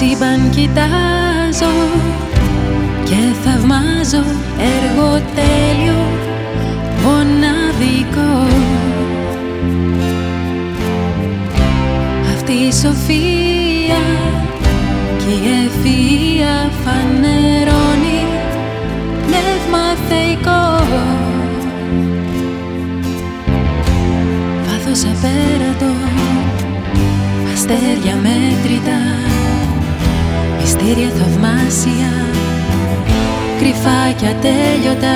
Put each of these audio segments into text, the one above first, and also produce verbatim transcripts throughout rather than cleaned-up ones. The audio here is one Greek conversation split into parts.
σύμπαν κοιτάζω και θαυμάζω, έργο τέλειο, μοναδικό. Αυτή η σοφία και η ευφυΐα φανερώνει πνεύμα θεϊκό, βάθος απέρατο, αστέρια μέτρητα, μυστήρια θαυμάσια, κρυφά κι ατέλειωτα.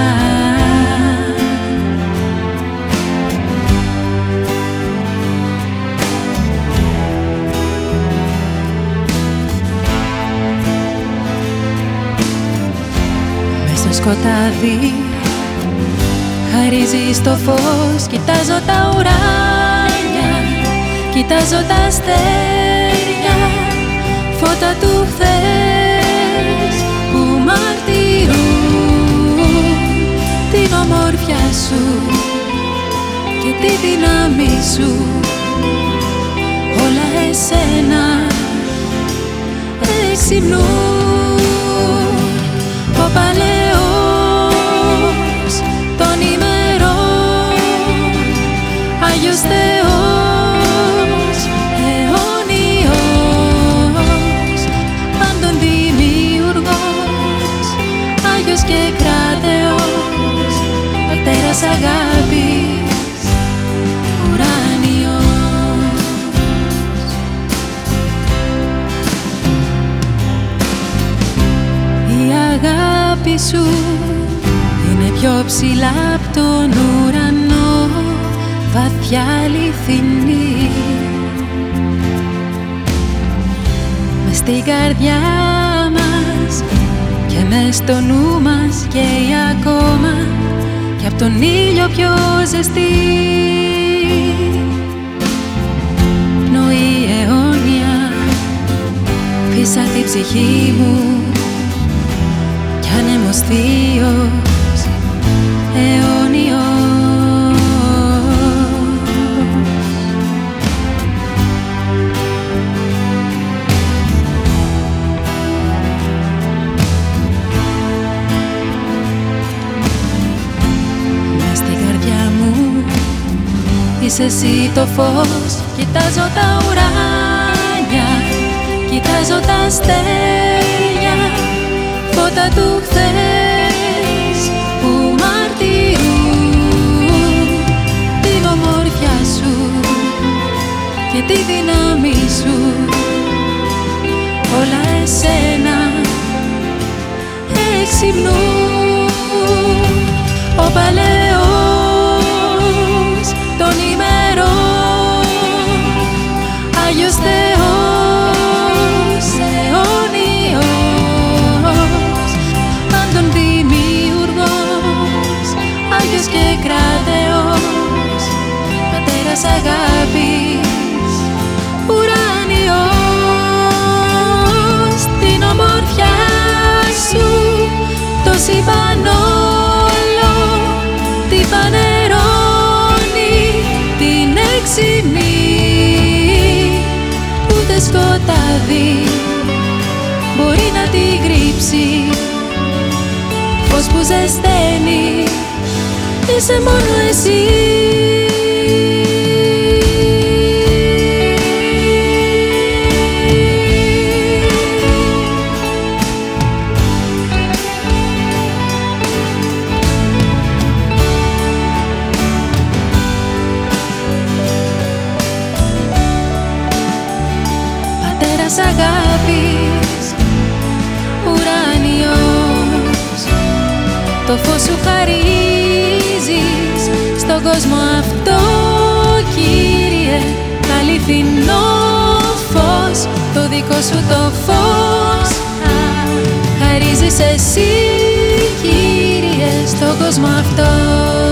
Μες στο σκοτάδι χαρίζεις το φως, κοιτάζω τα ουράνια, κοιτάζω τα αστέρια, φώτα του χθες που μαρτυρούν την ομορφιά σου και τη δύναμη σου. Όλα εσένα εξυμνούν. Ο παλαιός των ημερών, Άγιος Θεός, αιώνιος, πάντων δημιουργός, Άγιος και κράτεος, Πατέρας αγάπης, ουράνιος. Η αγάπη σου είναι πιο ψηλά απ' τον ουρανό, βαθιά αληθινή. Μες στην καρδιά μας και μες στο νου μας καίει ακόμα, κι απ' τον ήλιο πιο ζεστή. Πνοή αιώνια πίσα την ψυχή μου, κι άνεμος θείος αιώνιος. Μες στην καρδιά μου είσαι εσύ το φως, κοιτάζω τα ουράνια, κοιτάζω τα αστέρια, φώτα του χθες που μαρτυρούν την ομορφιά σου και τη δύναμη σου. Όλα εσένα εξυμνούν. Ο παλαιός των ημερών, Άγιος Θεός, αιώνιος, πάντων δημιουργός, Άγιος και κράτεος, Πατέρας αγάπης, ουράνιος. Την ομορφιά σου το σύμπαν όλο τη φανερώνει, την έξιμη, ούτε σκοτάδι μπορεί να την κρύψει. Φως που ζεσταίνει είσαι μόνο εσύ. Πατέρας αγάπης, ουράνιος, το φως σου χαρίζεις στον κόσμο αυτό, Κύριε, αληθινό φως, το δικό σου το φως χαρίζεις εσύ, Κύριε, στον κόσμο αυτό.